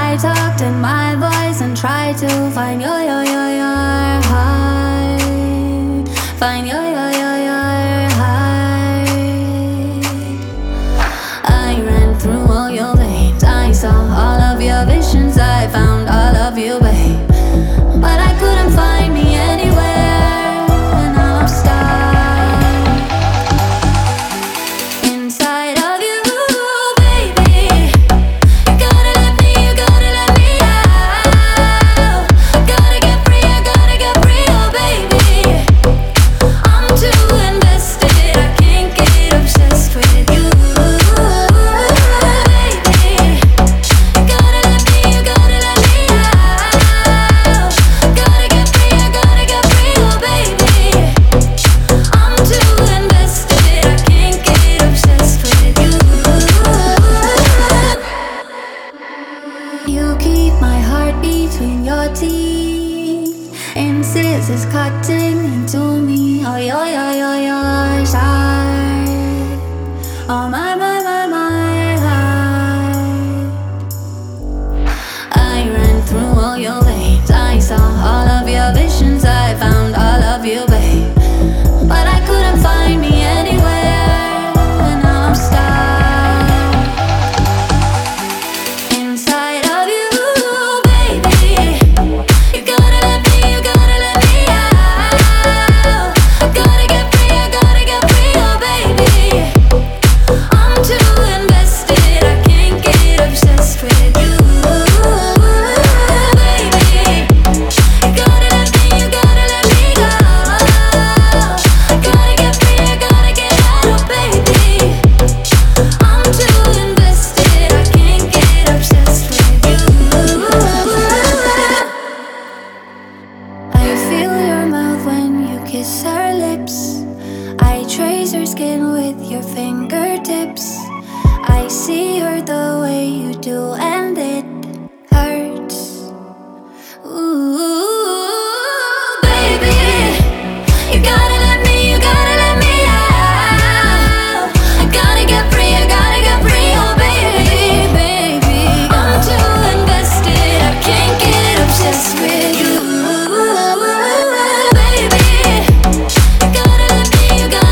I talked in my voice and tried to find your heart. Find your heart. I ran through all your veins. I saw all of your visions. I found all of you, babe. But I couldn't find me anywhere, and now I'm stuck inside of you, baby. You gotta let me out. Gotta get free, I gotta get free, oh baby. I'm too invested, I can't get obsessed with you, baby. You gotta let me out. Gotta get free, I gotta get free, oh baby. I'm too invested, I can't get obsessed with you. You keep my heart between your teeth, and scissors cutting into me. Oh, your side. Oh, my heart. I ran through all your veins. I saw all of your visions. I found all of you, babe. But I couldn't find me anywhere, and now I'm stuck inside of you, baby. You gotta let me out. Gotta get free, I gotta get free, oh baby. I'm too invested, I can't get obsessed with you, baby. You gotta let me go. Gotta get free, I gotta get out, oh baby. I'm too invested, I can't get obsessed with you. I feel your mouth when you kiss her lips. I trace her skin with your fingertips. I see her the way you do, and it hurts. Ooh, baby, you gotta let me out. I gotta get free, I gotta get free, oh baby. I'm too invested, I can't get obsessed with you, baby. You gotta let me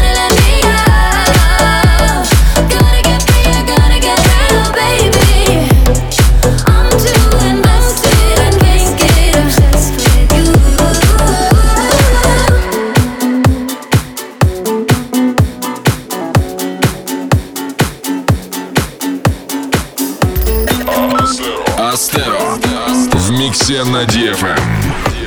out. Gotta get free, I gotta get out, oh baby. I'm too invested, I can't get obsessed with you. Астеро в миксе на DFM.